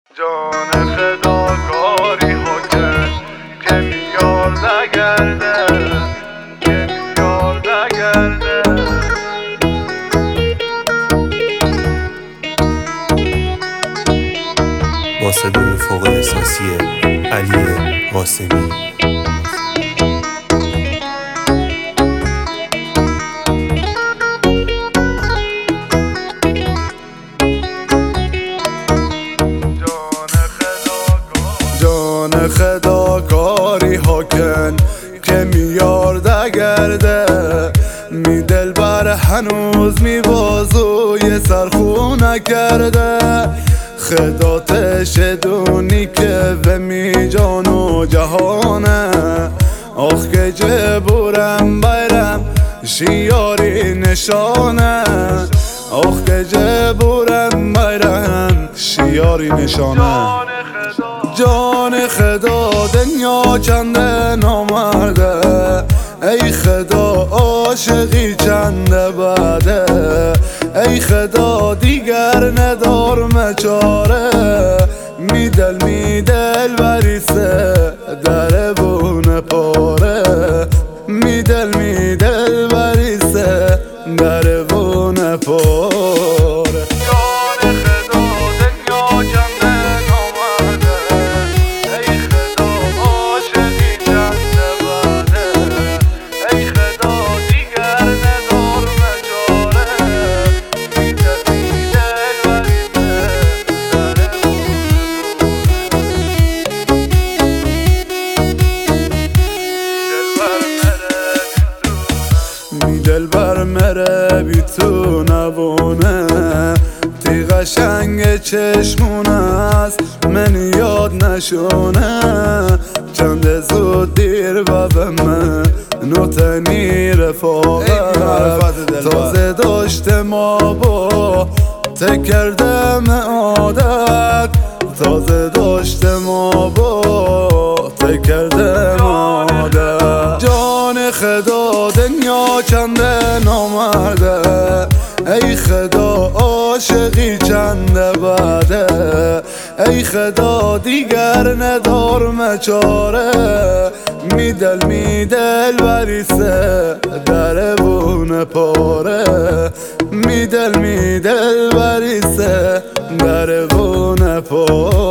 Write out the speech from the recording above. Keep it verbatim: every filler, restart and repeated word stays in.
جان فداکاری حکم که میار نگرده که میار نگرده با صدای فوق احساسی علی قاسمی. جان خداکاری حکم که میار نگرده می دل بر هنوز می بازوی سرخون نکرده خدا تشدونی که و می جان و جهانه آخ که جبورم بیرم شیاری نشانه آخ که جبورم بیرم شیاری نشانه جان خدا دنیا چنده نامرده ای خدا عاشقی چنده بده ای خدا دیگر ندارم چاره می دل می دل بریسه در بون پاره می دل می دل بریسه در بون پاره دل بر مره بی تو نبونه تی قشنگ چشمونه است من یاد نشونه چند زود دیر و به من نوتنی رفاقه تازه داشت ما با تکردم عادت تازه داشت ما با تکردم عادت جان خدا دنیا چنده نامرده ای خدا عاشقی چنده بده ای خدا دیگر ندارم چاره می دل می دل بریسه در بون پاره می دل می دل بریسه در بون پاره